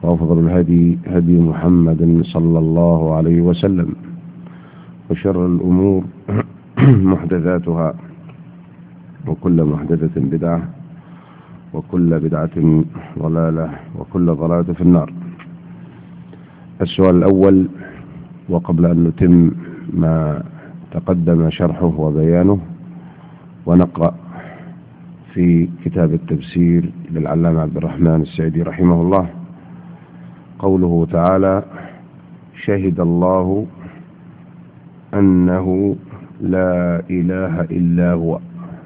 وأفضل الهدي هدي محمد صلى الله عليه وسلم، وشر الأمور محدثاتها، وكل محدثة بدعة، وكل بدعة ضلالة، وكل ضلالة في النار. السؤال الأول، وقبل أن نتم ما تقدم شرحه وبيانه ونقرأ في كتاب التفسير للعلامة عبد الرحمن السعدي رحمه الله، قوله تعالى: شهد الله أنه لا إله إلا هو.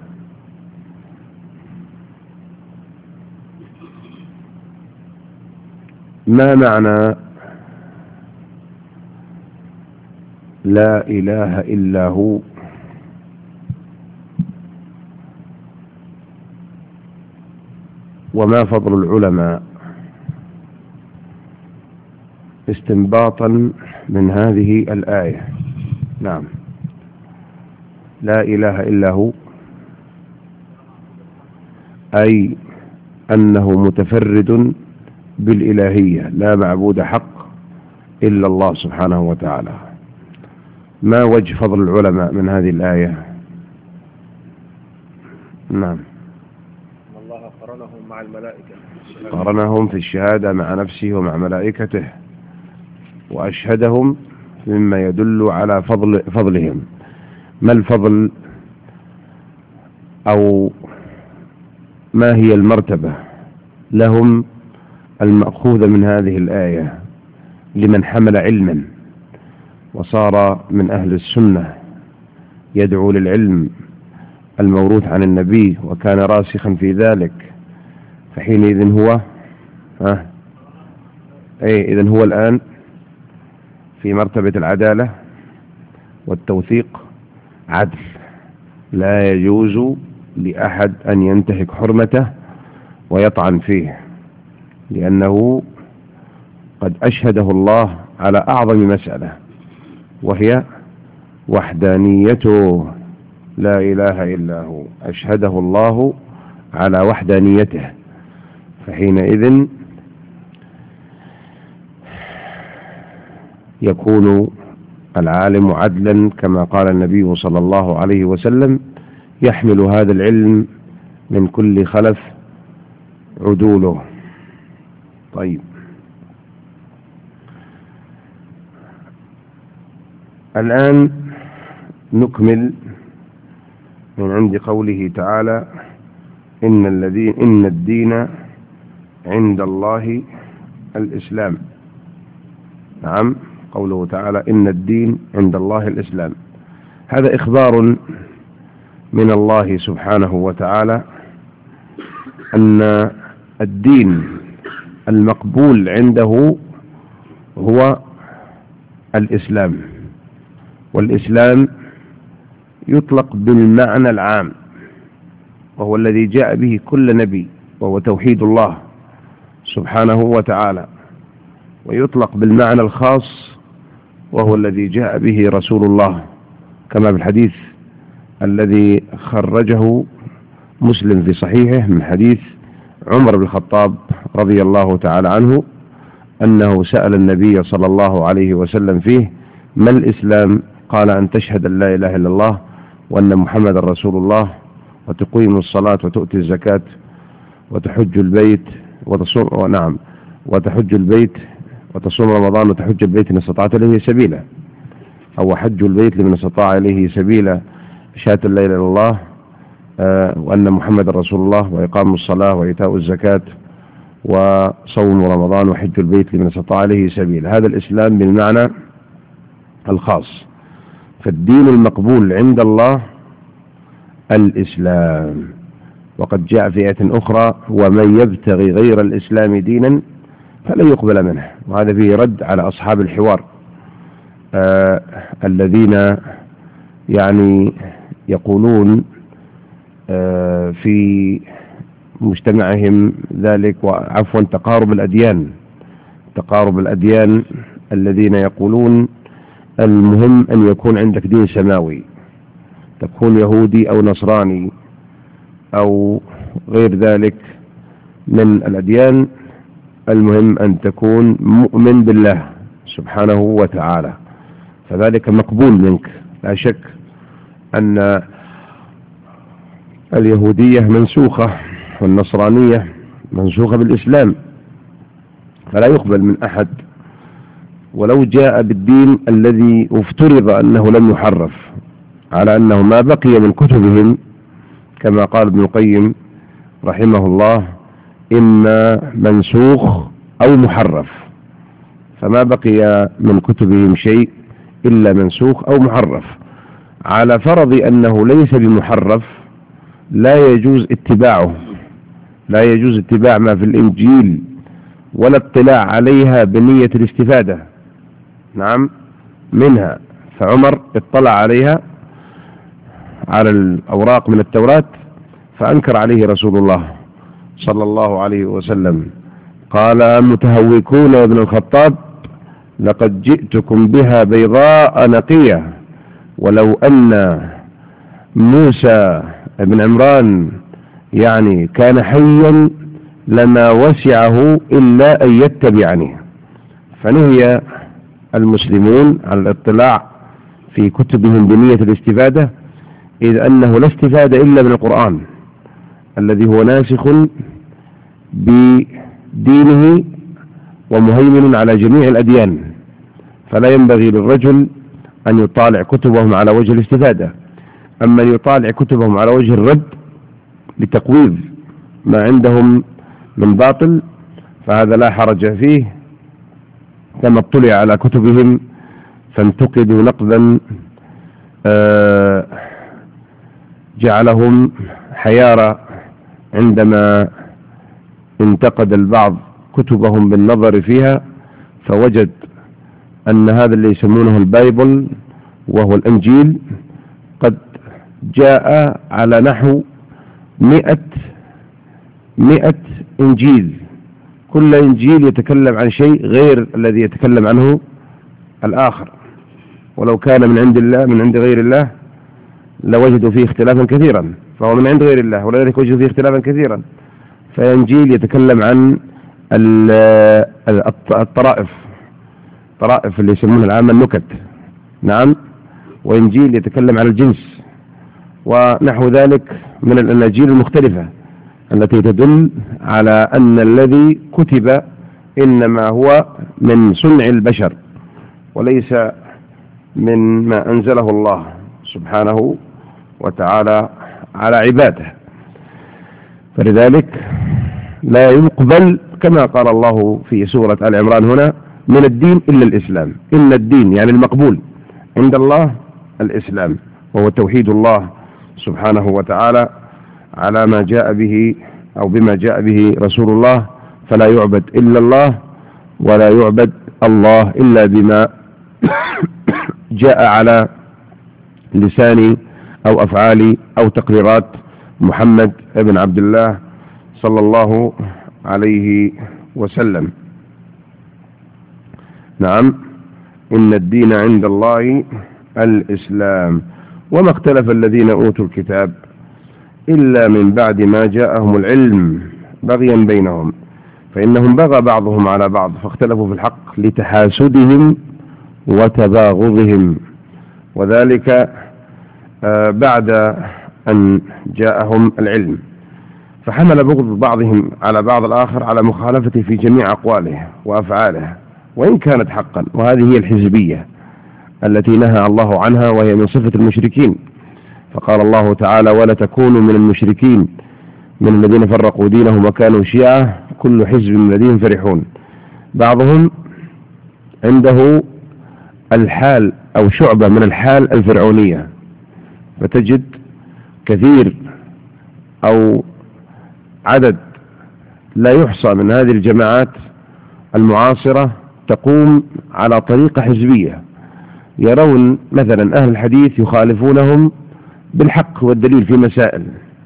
ما معنى لا إله إلا هو؟ وما فضل العلماء استنباطا من هذه الآية؟ نعم، لا إله إلا هو أي أنه متفرد بالإلهية، لا معبود حق إلا الله سبحانه وتعالى. ما وجه فضل العلماء من هذه الآية؟ نعم، الله قرنهم مع الملائكة، قرنهم في الشهادة مع نفسه ومع ملائكته، وأشهدهم مما يدل على فضلهم. ما الفضل أو ما هي المرتبة لهم المأخوذة من هذه الآية لمن حمل علما وصار من أهل السنة يدعو للعلم الموروث عن النبي وكان راسخا في ذلك؟ فحينئذ هو إذن هو الآن في مرتبة العدالة والتوثيق، عدل، لا يجوز لأحد أن ينتهك حرمته ويطعن فيه، لأنه قد أشهده الله على أعظم مسألة، وهي وحدانيته. لا إله إلا هو، أشهده الله على وحدانيته، فحينئذ يكون العالم عدلا كما قال النبي صلى الله عليه وسلم: يحمل هذا العلم من كل خلف عدوله. طيب، الآن نكمل من عند قوله تعالى: إن الدين عند الله الإسلام. نعم، قوله تعالى: إن الدين عند الله الإسلام. هذا إخبار من الله سبحانه وتعالى أن الدين المقبول عنده هو الإسلام، والإسلام يطلق بالمعنى العام، وهو الذي جاء به كل نبي، وهو توحيد الله سبحانه وتعالى، ويطلق بالمعنى الخاص، وهو الذي جاء به رسول الله، كما بالحديث الذي خرجه مسلم في صحيحه من حديث عمر بن الخطاب رضي الله تعالى عنه أنه سأل النبي صلى الله عليه وسلم فيه: ما الإسلام؟ قال: أن تشهد أن لا إله إلا الله وأن محمد رسول الله، وتقيم الصلاة وتؤتي الزكاة وتحج البيت وتصوم، نعم، وتحج البيت وتصوم رمضان وتحج البيت إن استطعت إليه سبيلا، أو حج البيت لمن استطاع إليه سبيلا، شهادة لا إله إلا الله وأن محمد رسول الله، وإقام الصلاة وإيتاء الزكاة وصوم رمضان وحج البيت لمن استطاع إليه سبيلا. هذا الإسلام بالمعنى الخاص. فالدين المقبول عند الله الإسلام، وقد جاء في آية أخرى: ومن يبتغي غير الإسلام دينا فلن يقبل منه. وهذا فيه رد على أصحاب الحوار الذين يعني يقولون في مجتمعهم ذلك، وعفوا تقارب الأديان الذين يقولون المهم أن يكون عندك دين سماوي، تكون يهودي أو نصراني أو غير ذلك من الأديان المهم أن تكون مؤمن بالله سبحانه وتعالى، فذلك مقبول منك. لا شك أن اليهودية منسوخة والنصرانية منسوخة بالإسلام، فلا يقبل من أحد ولو جاء بالدين الذي افترض أنه لم يحرف، على أنه ما بقي من كتبهم كما قال ابن القيم رحمه الله إما منسوخ أو محرف، فما بقي من كتبهم شيء إلا منسوخ أو محرف. على فرض أنه ليس بمحرف لا يجوز اتباعه، لا يجوز اتباع ما في الإنجيل ولا اطلاع عليها بنية الاستفادة نعم منها. فعمر اطلع عليها على الأوراق من التوراة فأنكر عليه رسول الله صلى الله عليه وسلم، قال متهوكون يا ابن الخطاب لقد جئتكم بها بيضاء نقية، ولو أن موسى بن عمران يعني كان حيا لما وسعه إلا أن يتبعني. فنهي المسلمون على الاطلاع في كتبهم بنية الاستفادة، إذ أنه لا استفادة إلا من القرآن الذي هو ناسخ بدينه ومهيمن على جميع الأديان، فلا ينبغي للرجل أن يطالع كتبهم على وجه الاستفادة. أما أن يطالع كتبهم على وجه الرد لتقويض ما عندهم من باطل فهذا لا حرج فيه، كما اطلع على كتبهم فانتقدوا نقدا جعلهم حيارى عندما انتقد البعض كتبهم بالنظر فيها، فوجد أن هذا اللي يسمونه البايبل وهو الإنجيل قد جاء على نحو 100 إنجيل، كل إنجيل يتكلم عن شيء غير الذي يتكلم عنه الآخر، ولو كان من عند الله من عند غير الله لوجدوا فيه اختلافا كثيرا، فهو من عند غير الله ولذلك وجدوا فيه اختلافا كثيرا. فإنجيل يتكلم عن الطرائف اللي يسمونها العامة النكت نعم، وإنجيل يتكلم عن الجنس ونحو ذلك من الأناجيل المختلفة التي تدل على أن الذي كتب إنما هو من صنع البشر وليس من ما أنزله الله سبحانه وتعالى على عباده. فلذلك لا يقبل كما قال الله في سورة آل عمران هنا من الدين إلا الإسلام. إن الدين يعني المقبول عند الله الإسلام، وهو توحيد الله سبحانه وتعالى على ما جاء به أو بما جاء به رسول الله، فلا يعبد إلا الله ولا يعبد الله إلا بما جاء على لسان أو أفعال أو تقريرات محمد بن عبد الله صلى الله عليه وسلم. نعم، إن الدين عند الله الإسلام، وما اختلف الذين أوتوا الكتاب إلا من بعد ما جاءهم العلم بغيا بينهم، فإنهم بغى بعضهم على بعض فاختلفوا في الحق لتحاسدهم وتباغضهم، وذلك بعد أن جاءهم العلم، فحمل بغض بعضهم على بعض الآخر على مخالفته في جميع أقواله وأفعاله وإن كانت حقا. وهذه هي الحزبية التي نهى الله عنها، وهي من صفة المشركين. فقال الله تعالى: ولا تكونوا من المشركين من الذين فرقوا دينهم وكانوا شيعا كل حزب من الذين فرحون. بعضهم عنده الحال أو شعبة من الحال الفرعونية، فتجد كثير أو عدد لا يحصى من هذه الجماعات المعاصرة تقوم على طريقة حزبية، يرون مثلا أهل الحديث يخالفونهم بالحق والدليل في مسائل،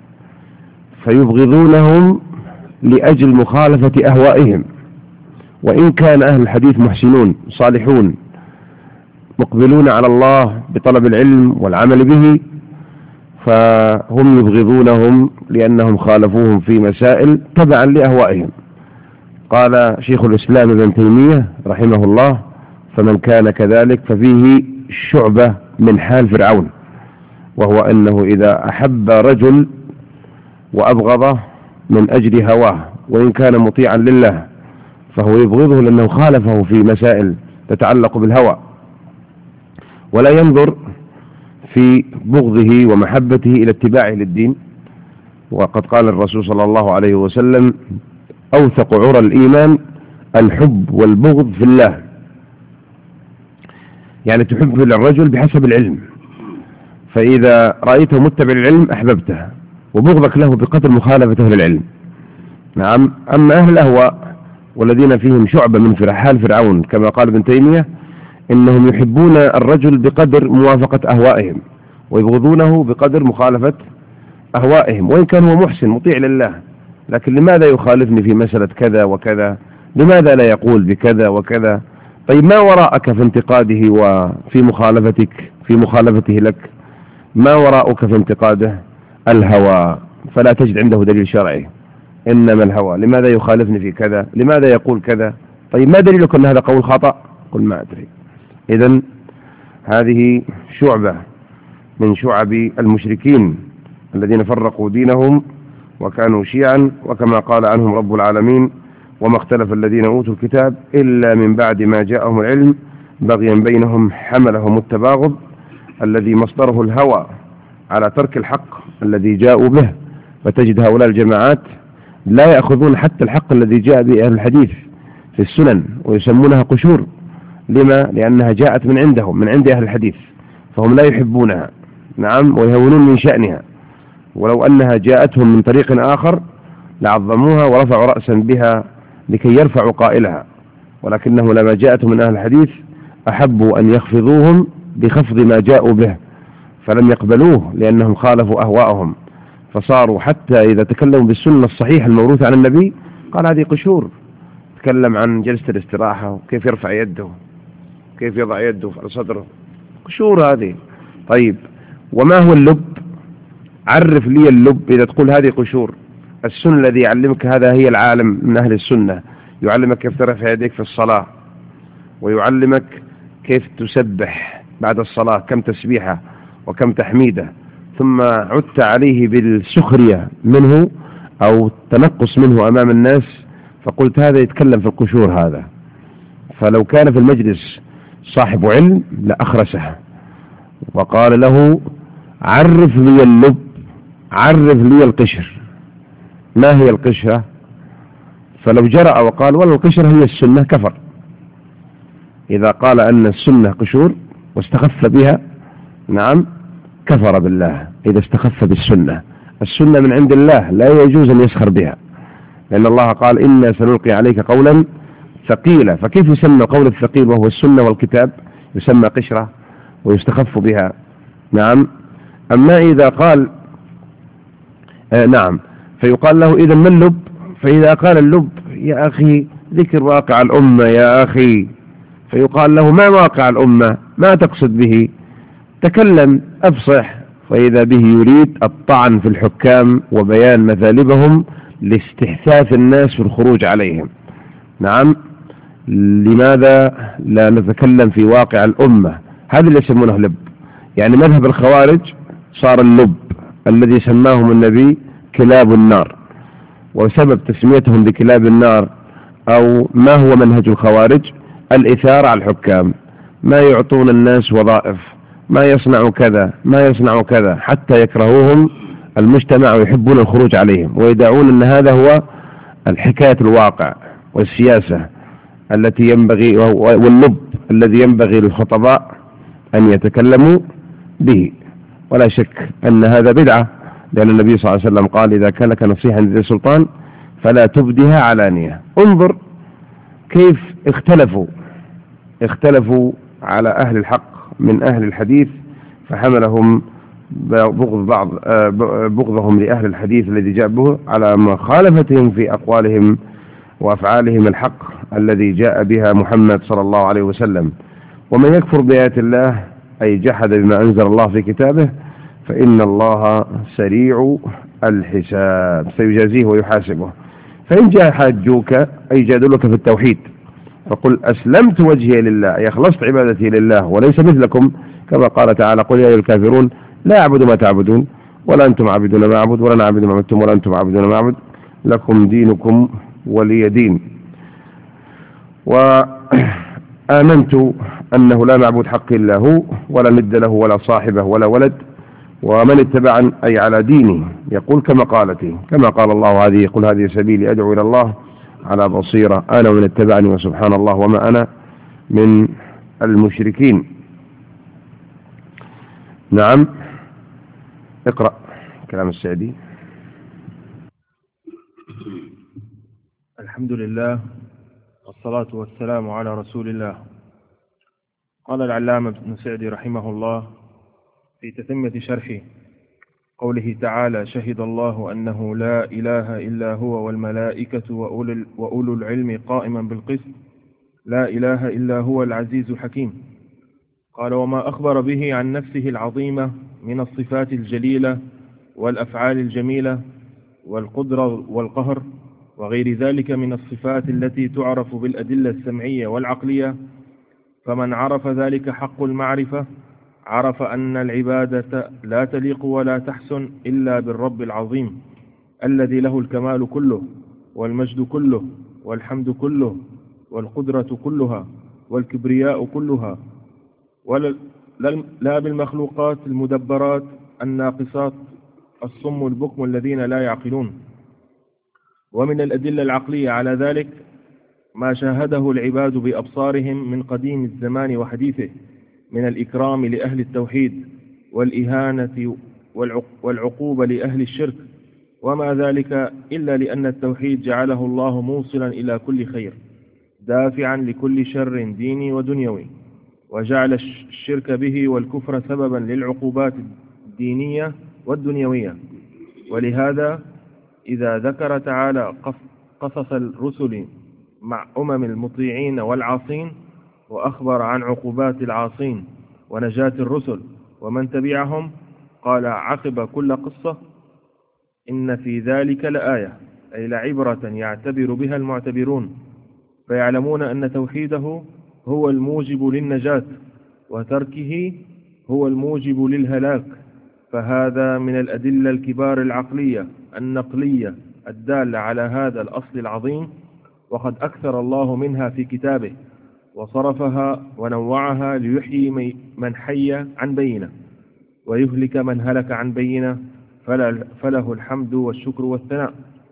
فيبغضونهم لأجل مخالفة أهوائهم، وإن كان أهل الحديث محسنون صالحون مقبلون على الله بطلب العلم والعمل به، فهم يبغضونهم لأنهم خالفوهم في مسائل تبعا لأهوائهم. قال شيخ الإسلام ابن تيمية رحمه الله: فمن كان كذلك ففيه شعبة من حال فرعون، وهو أنه إذا أحب رجل وأبغضه من أجل هواه وإن كان مطيعا لله فهو يبغضه لأنه خالفه في مسائل تتعلق بالهوى، ولا ينظر في بغضه ومحبته إلى اتباعه للدين. وقد قال الرسول صلى الله عليه وسلم: أوثق عرى الإيمان الحب والبغض في الله. يعني تحب الرجل بحسب العلم، فإذا رأيته متبع العلم أحببته، وبغضك له بقدر مخالفته للعلم. نعم. أما أهل الأهواء والذين فيهم شعبة من حال فرعون كما قال ابن تيمية، إنهم يحبون الرجل بقدر موافقة أهوائهم ويبغضونه بقدر مخالفة أهوائهم، وإن كان هو محسن مطيع لله، لكن لماذا يخالفني في مسألة كذا وكذا؟ لماذا لا يقول بكذا وكذا؟ طيب ما وراءك في انتقاده وفي مخالفته لك؟ ما وراءك في انتقاده؟ الهوى، فلا تجد عنده دليل شرعي، إنما الهوى. لماذا يخالفني في كذا؟ لماذا يقول كذا؟ طيب ما دليلك أن هذا قول خطأ؟ قل ما أدري. إذن هذه شعبة من شعب المشركين الذين فرقوا دينهم وكانوا شيعا، وكما قال عنهم رب العالمين: وما اختلف الذين أوتوا الكتاب إلا من بعد ما جاءهم العلم بغيا بينهم حملهم التباغض الذي مصدره الهوى على ترك الحق الذي جاءوا به. فتجد هؤلاء الجماعات لا يأخذون حتى الحق الذي جاء به أهل الحديث في السنن ويسمونها قشور. لما؟ لأنها جاءت من عندهم، من عند أهل الحديث، فهم لا يحبونها. نعم. ويهونون من شأنها، ولو أنها جاءتهم من طريق آخر لعظموها ورفعوا رأسا بها لكي يرفعوا قائلها، ولكنه لما جاءتهم من أهل الحديث أحبوا أن يخفضوهم بخفض ما جاءوا به، فلم يقبلوه لأنهم خالفوا أهواءهم، فصاروا حتى إذا تكلموا بالسنة الصحيحة الموروثة عن النبي قال هذه قشور. تكلم عن جلسة الاستراحة وكيف يرفع يده كيف يضع يده على صدره، قشور هذه. طيب وما هو اللب؟ عرف لي اللب. إذا تقول هذه قشور، السنة الذي يعلمك هذا هي العالم من أهل السنة، يعلمك كيف ترفع يديك في الصلاة، ويعلمك كيف تسبح بعد الصلاة كم تسبيحة وكم تحميدة، ثم عدت عليه بالسخرية منه أو تنقص منه أمام الناس، فقلت هذا يتكلم في القشور هذا. فلو كان في المجلس صاحب علم لأخرسه وقال له: عرف لي اللب، عرف لي القشر، ما هي القشرة؟ فلو جرأ وقال والله القشرة هي السنة كفر. إذا قال أن السنة قشور واستخف بها، نعم، كفر بالله. إذا استخف بالسنة، السنة من عند الله لا يجوز أن يسخر بها، لأن الله قال: إنا سنلقي عليك قولا ثقيلا. فكيف يسمى القول الثقيل وهو السنة والكتاب يسمى قشرة ويستخف بها؟ نعم. أما إذا قال نعم فيقال له: إذا ما اللب؟ فإذا قال اللب: يا أخي ذكر واقع الأمة يا أخي، فيقال له: ما واقع الأمة؟ ما تقصد به؟ تكلم أفصح. فإذا به يريد الطعن في الحكام وبيان مثالبهم لاستحثاث الناس في الخروج عليهم. نعم. لماذا لا نتكلم في واقع الأمة؟ هذا اللي يسمونه لب. يعني مذهب الخوارج صار اللب الذي سماهم النبي كلاب النار، وسبب تسميتهم بكلاب النار أو ما هو منهج الخوارج؟ الإثارة على الحكام، ما يعطون الناس وظائف، ما يصنعوا كذا ما يصنعوا كذا، حتى يكرهوهم المجتمع ويحبون الخروج عليهم، ويدعون أن هذا هو الحكاية الواقع والسياسة التي ينبغي، واللب الذي ينبغي للخطباء أن يتكلموا به. ولا شك أن هذا بدعة، لأن النبي صلى الله عليه وسلم قال: إذا كان لك نصيحة ذي سلطان فلا تبدها علانية. انظر كيف اختلفوا على أهل الحق من أهل الحديث، فحملهم بغضهم لأهل الحديث الذي جاء به على مخالفتهم في أقوالهم وأفعالهم الحق الذي جاء بها محمد صلى الله عليه وسلم. ومن يكفر بآيات الله أي جحد بما أنزل الله في كتابه فإن الله سريع الحساب، سيجازيه ويحاسبه. فإن جاء حاجوك أي جادلوك في التوحيد فقل أسلمت وجهي لله، أي أخلصت عبادتي لله وليس مثلكم، كما قال تعالى قل يا أيها الكافرون لا أعبد ما تعبدون ولا أنتم عابدون ما أعبد ولا أنا عابد ما عبدتم ولا أنتم عابدون ما أعبد لكم دينكم ولي دين. وآمنت أنه لا معبود حق إلا هو ولا ند له ولا صاحبه ولا ولد، ومن اتبعني أي على ديني يقول كما قالتي، كما قال الله هذه قل هذه سبيلي أدعو إلى الله على بصيرة أنا ومن اتبعني وسبحان الله وما أنا من المشركين. نعم اقرأ كلام السعدي. الحمد لله والصلاة والسلام على رسول الله. قال العلامة ابن سعدي رحمه الله في تتمة شرحه قوله تعالى شهد الله أنه لا إله إلا هو والملائكة وأولو العلم قائما بالقسط لا إله إلا هو العزيز الحكيم. قال وما أخبر به عن نفسه العظيمة من الصفات الجليلة والأفعال الجميلة والقدرة والقهر وغير ذلك من الصفات التي تعرف بالأدلة السمعية والعقلية، فمن عرف ذلك حق المعرفة عرف أن العبادة لا تليق ولا تحسن إلا بالرب العظيم الذي له الكمال كله والمجد كله والحمد كله والقدرة كلها والكبرياء كلها، لا بالمخلوقات المدبرات الناقصات الصم البكم الذين لا يعقلون. ومن الأدلة العقلية على ذلك ما شاهده العباد بأبصارهم من قديم الزمان وحديثه من الإكرام لأهل التوحيد والإهانة والعقوبة لأهل الشرك، وما ذلك إلا لأن التوحيد جعله الله موصلا إلى كل خير دافعا لكل شر ديني ودنيوي، وجعل الشرك به والكفر سببا للعقوبات الدينية والدنيوية. ولهذا إذا ذكر تعالى قصص الرسل مع المطيعين والعاصين وأخبر عن عقوبات العاصين ونجاة الرسل ومن تبعهم قال عقب كل قصة إن في ذلك لآية أي لعبرة يعتبر بها المعتبرون فيعلمون أن توحيده هو الموجب للنجاة وتركه هو الموجب للهلاك. فهذا من الأدلة الكبار العقلية النقلية الدالة على هذا الأصل العظيم، وقد أكثر الله منها في كتابه وصرفها ونوعها ليحيي من حي عن بينه ويهلك من هلك عن بينه، فله الحمد والشكر والثناء.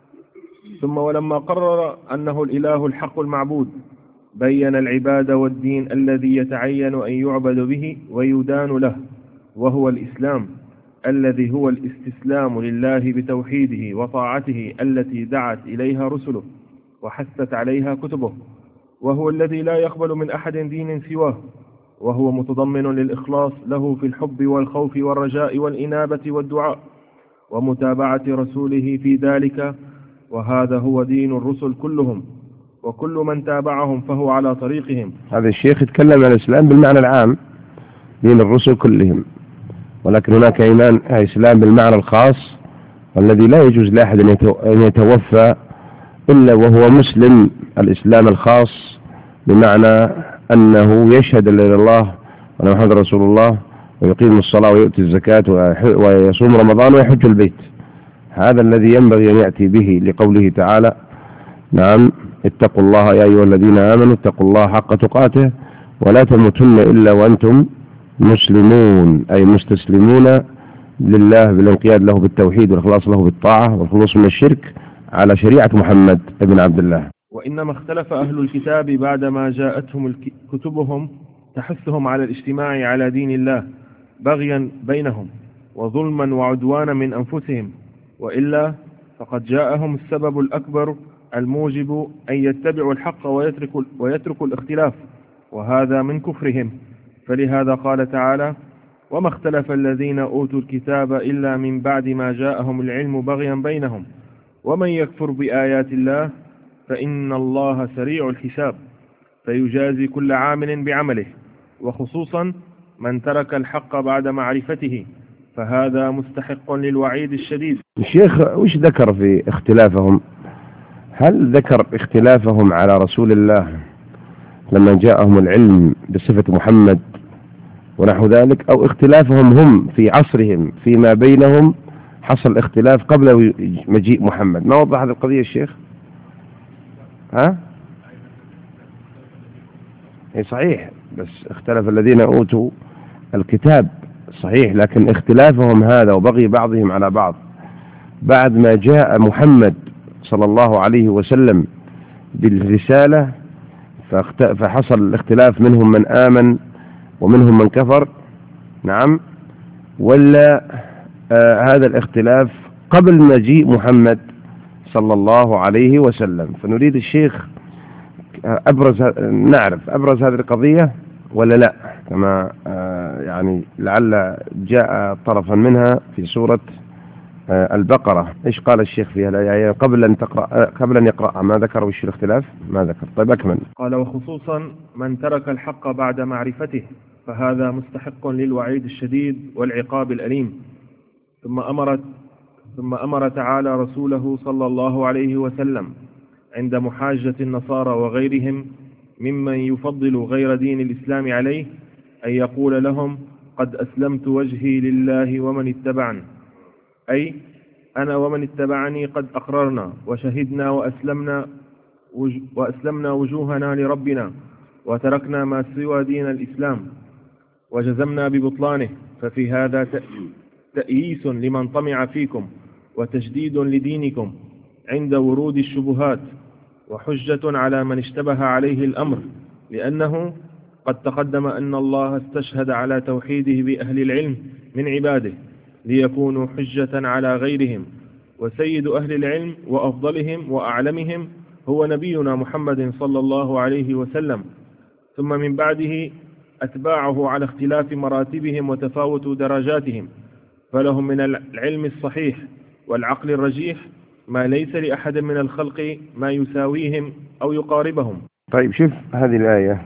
ثم ولما قرر أنه الإله الحق المعبود بين العباد والدين الذي يتعين أن يعبد به ويدان له، وهو الإسلام الذي هو الاستسلام لله بتوحيده وطاعته التي دعت إليها رسله وحثت عليها كتبه، وهو الذي لا يقبل من أحد دين سواه، وهو متضمن للإخلاص له في الحب والخوف والرجاء والإنابة والدعاء ومتابعة رسوله في ذلك، وهذا هو دين الرسل كلهم، وكل من تابعهم فهو على طريقهم. هذا الشيخ يتكلم عن الإسلام بالمعنى العام دين الرسل كلهم، ولكن هناك إسلام بالمعنى الخاص والذي لا يجوز لأحد أن يتوفى إلا وهو مسلم، الإسلام الخاص بمعنى أنه يشهد أن لا إله إلا الله وأن محمد رسول الله ويقيم الصلاة ويؤتي الزكاة ويصوم رمضان ويحج البيت. هذا الذي ينبغي أن يأتي به لقوله تعالى نعم اتقوا الله يا أيها الذين آمنوا اتقوا الله حق تقاته ولا تموتن إلا وأنتم مسلمون، أي مستسلمون لله بالانقياد له بالتوحيد والإخلاص له بالطاعة والخلوص من الشرك على شريعة محمد ابن عبد الله. وإنما اختلف أهل الكتاب بعدما جاءتهم كتبهم تحثهم على الاجتماع على دين الله بغيا بينهم وظلما وعدوانا من أنفسهم، وإلا فقد جاءهم السبب الأكبر الموجب أن يتبعوا الحق ويتركوا الاختلاف، وهذا من كفرهم. فلهذا قال تعالى وما اختلف الذين أوتوا الكتاب إلا من بعد ما جاءهم العلم بغيا بينهم ومن يكفر بآيات الله فإن الله سريع الحساب فيجازي كل عامل بعمله، وخصوصا من ترك الحق بعد معرفته فهذا مستحق للوعيد الشديد. الشيخ وش ذكر في اختلافهم؟ هل ذكر اختلافهم على رسول الله لما جاءهم العلم بصفة محمد ونحو ذلك، أو اختلافهم هم في عصرهم فيما بينهم حصل اختلاف قبل مجيء محمد؟ ما وضح هذه القضية الشيخ؟ ها؟ اي صحيح، بس اختلف الذين أوتوا الكتاب صحيح، لكن اختلافهم هذا وبغي بعضهم على بعض بعد ما جاء محمد صلى الله عليه وسلم بالرسالة فحصل الاختلاف، منهم من آمن ومنهم من كفر. نعم. ولا هذا الاختلاف قبل مجيء محمد صلى الله عليه وسلم؟ فنريد الشيخ نعرف أبرز هذه القضية ولا لا، كما يعني لعل جاء طرفا منها في سورة البقرة. إيش قال الشيخ فيها الآية قبل أن يقرأ؟ ما ذكر وش الاختلاف؟ ما ذكر. طيب أكمل. قال: وخصوصا من ترك الحق بعد معرفته فهذا مستحق للوعيد الشديد والعقاب الأليم. ثم أمر تعالى رسوله صلى الله عليه وسلم عند محاجة النصارى وغيرهم ممن يفضل غير دين الإسلام عليه أن يقول لهم: قد أسلمت وجهي لله ومن اتبعني، أي أنا ومن اتبعني قد أقررنا وشهدنا وأسلمنا وجوهنا لربنا وتركنا ما سوى دين الإسلام وجزمنا ببطلانه. ففي هذا تأييس لمن طمع فيكم وتجديد لدينكم عند ورود الشبهات، وحجة على من اشتبه عليه الأمر، لأنه قد تقدم أن الله استشهد على توحيده بأهل العلم من عباده ليكونوا حجة على غيرهم، وسيد أهل العلم وأفضلهم وأعلمهم هو نبينا محمد صلى الله عليه وسلم، ثم من بعده أتباعه على اختلاف مراتبهم وتفاوت درجاتهم، فلهم من العلم الصحيح والعقل الرجيح ما ليس لأحد من الخلق ما يساويهم أو يقاربهم. طيب شوف هذه الآية: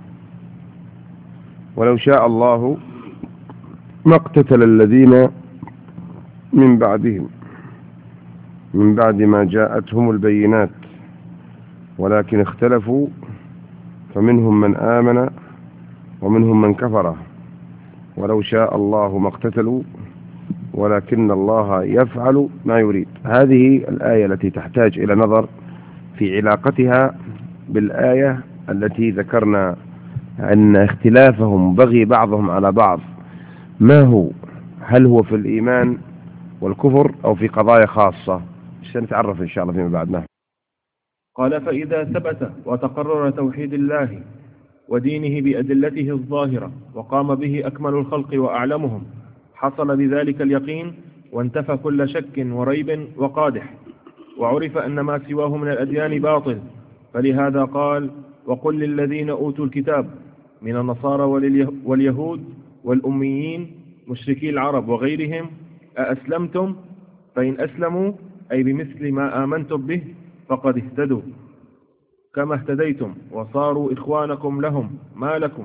ولو شاء الله ما اقتتل الذين من بعدهم من بعد ما جاءتهم البينات ولكن اختلفوا فمنهم من آمن ومنهم من كفر ولو شاء الله ما اقتتلوا ولكن الله يفعل ما يريد. هذه الآية التي تحتاج إلى نظر في علاقتها بالآية التي ذكرنا أن اختلافهم بغي بعضهم على بعض ما هو؟ هل هو في الإيمان والكفر أو في قضايا خاصة؟ سنتعرف إن شاء الله فيما بعد. قال: فإذا ثبت وتقرر توحيد الله ودينه بأدلته الظاهرة وقام به أكمل الخلق وأعلمهم حصل بذلك اليقين وانتفى كل شك وريب وقادح، وعرف أن ما سواه من الأديان باطل. فلهذا قال: وقل للذين أوتوا الكتاب من النصارى واليهود والأميين مشركي العرب وغيرهم أأسلمتم؟ فإن أسلموا أي بمثل ما آمنتم به فقد اهتدوا كما اهتديتم، وصاروا إخوانكم لهم ما لكم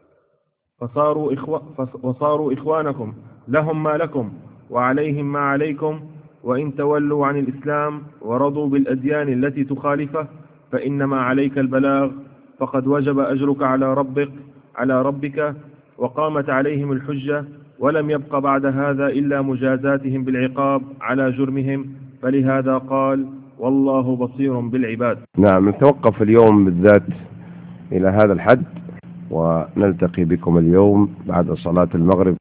وصاروا إخوانكم لهم ما لكم وعليهم ما عليكم. وإن تولوا عن الإسلام ورضوا بالأديان التي تخالفه فإنما عليك البلاغ، فقد وجب أجرك على ربك وقامت عليهم الحجة، ولم يبق بعد هذا إلا مجازاتهم بالعقاب على جرمهم. فلهذا قال: والله بصير بالعباد. نعم، نتوقف اليوم بالذات إلى هذا الحد، ونلتقي بكم اليوم بعد صلاة المغرب